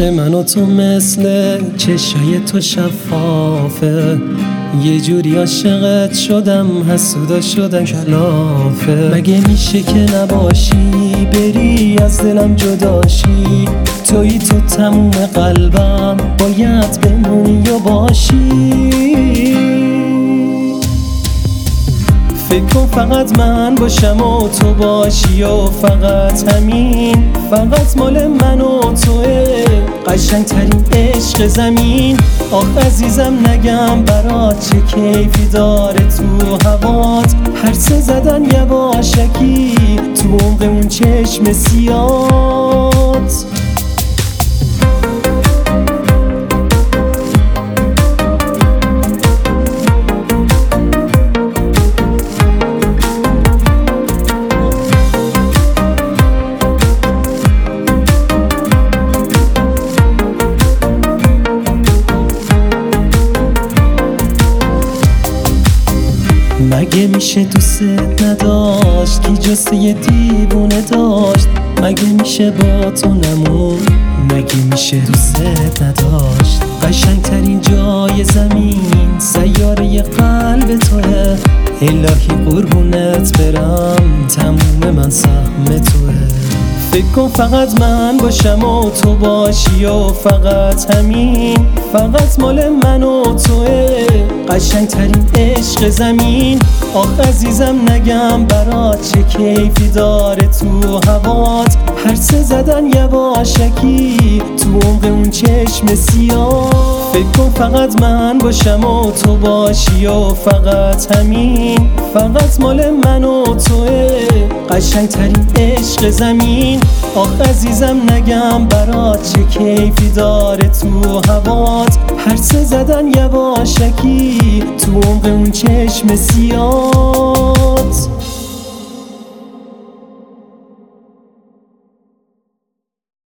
عشق من و تو مثل چشای تو شفافه، یه جوری عاشقت شدم حسودا شدم کلافه. مگه میشه که نباشی بری از دلم جداشی، تویی تو تموم قلبم باید بمونی و باشی. فکر کن فقط من باشم و تو باشی و فقط همین، فقط مال من و توه قشنگ ترین عشق زمین. آخ عزیزم نگم برات چه کیفی داره تو هوات، هر سه زدن یواشکی تو عمق اون چشم سیات. مگه میشه دوست نداشت کی جست یه دیوونه داشت، مگه میشه با تو نمون، مگه میشه دوست نداشت. قشنگ ترین جای زمین سیاره قلب توه، الهی قربونت برم تموم من سهم توه. فکر کن فقط من باشم و تو باشی و فقط همین، فقط مال من و توه قشنگ ترین عشق زمین. آخ عزیزم نگم برات چه کیفی داره تو هوات، هر سه زدن یواشکی تو عمق اون چشم سیاه. فکر کن فقط من باشم و تو باشی و فقط همین، فقط مال من و توه قشنگ ترین عشق زمین. آخ عزیزم نگم برات چه کیفی داره تو هوات، هر سه زدن یواشکی تو عمق اون چشم سیاه.